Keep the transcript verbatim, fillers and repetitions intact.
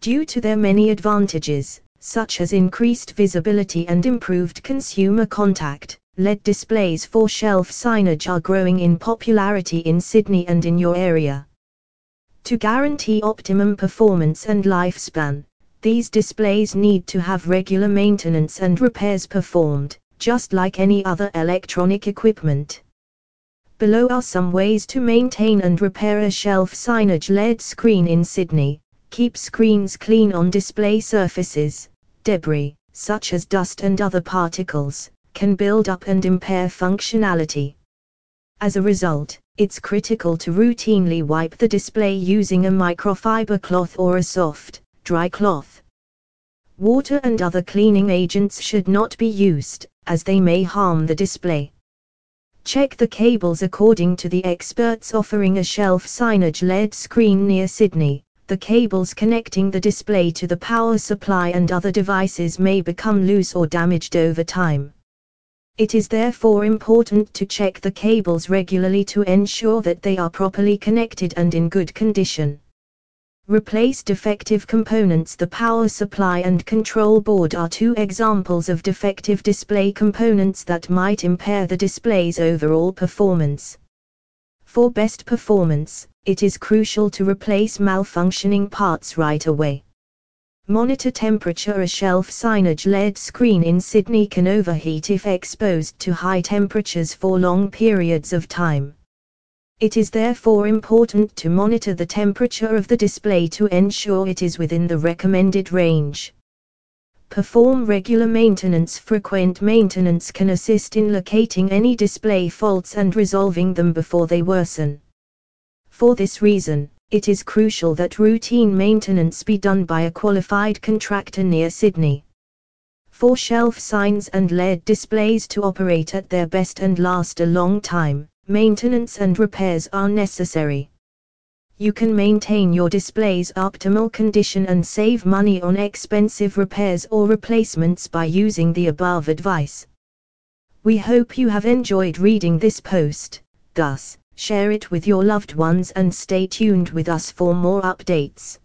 Due to their many advantages, such as increased visibility and improved consumer contact, L E D displays for shelf signage are growing in popularity in Sydney and in your area. To guarantee optimum performance and lifespan, these displays need to have regular maintenance and repairs performed, just like any other electronic equipment. Below are some ways to maintain and repair a shelf signage L E D screen in Sydney. Keep screens clean on display surfaces. Debris, such as dust and other particles, can build up and impair functionality. As a result, it's critical to routinely wipe the display using a microfiber cloth or a soft, dry cloth. Water and other cleaning agents should not be used, as they may harm the display. Check the cables according to the experts offering a shelf signage L E D screen near Sydney. The cables connecting the display to the power supply and other devices may become loose or damaged over time. It is therefore important to check the cables regularly to ensure that they are properly connected and in good condition. Replace defective components. The power supply and control board are two examples of defective display components that might impair the display's overall performance. For best performance, it is crucial to replace malfunctioning parts right away. Monitor temperature. A shelf signage L E D screen in Sydney can overheat if exposed to high temperatures for long periods of time. It is therefore important to monitor the temperature of the display to ensure it is within the recommended range. Perform regular maintenance. Frequent maintenance can assist in locating any display faults and resolving them before they worsen. For this reason, it is crucial that routine maintenance be done by a qualified contractor near Sydney. For shelf signs and L E D displays to operate at their best and last a long time, maintenance and repairs are necessary. You can maintain your display's optimal condition and save money on expensive repairs or replacements by using the above advice. We hope you have enjoyed reading this post, thus, share it with your loved ones and stay tuned with us for more updates.